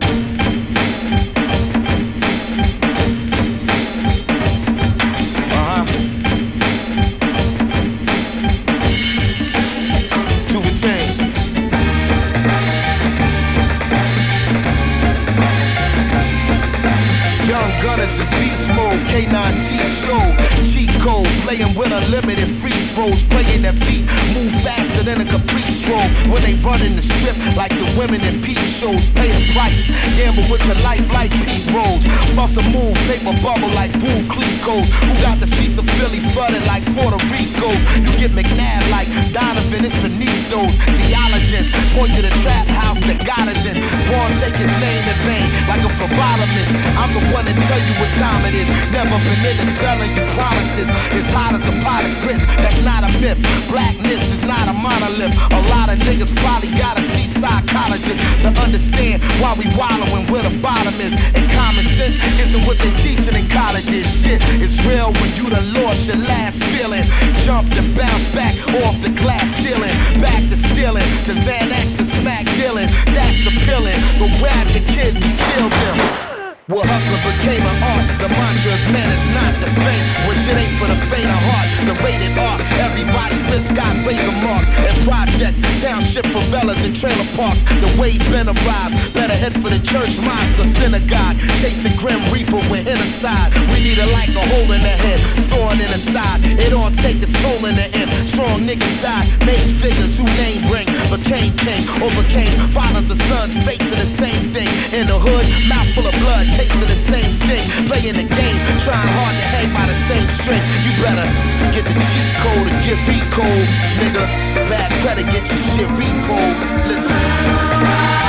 Gunners in beast mode, K9T show, cheat code, playing with unlimited free throws, playing their feet, move faster than a caprice stroke. When they run in the strip like the women in peep shows, pay the price, gamble with your life like Pete Rose, bust a move, paper bubble like Veuve Clicquot, who got the streets of Philly flooded like Puerto Rico's. You get McNabb like Donovan, it's Finitos, theologians, point to the trap house that got us in, born take his name in vain like a phlebotomist. I'm the one that tell you what time it is. Never been into selling you promises. It's hot as a pot of grits. That's not a myth. Blackness is not a monolith. A lot of niggas probably gotta see psychologists to understand why we wallowing where the bottom is. And common sense isn't what they teaching in colleges. Shit is real when you done lost your last feeling. Jumped and bounced back off the glass ceiling. Back to stealing, to Xanax and smack dealing. That's appealing, but grab your kids and shield them. Well, hustler became an art. The mantra is managed, not the faint. When shit ain't for the faint of heart. The rated R, everybody risk got razor marks and projects, township favelas and trailer parks. The way been arrived, better head for the church, mosque or synagogue. Chasing grim reaper with inside. We need a like a hole in the head, thorn in the side. It all take its toll in the end. Strong niggas die, made figures who name bring, became king or became fathers or sons, facing the same thing. In the hood, mouth full of blood, tasting the same sting, playing the game, trying hard to hang by the same string. You better get the cheat code or get recode, nigga. Bad credit, get your shit repo. Listen.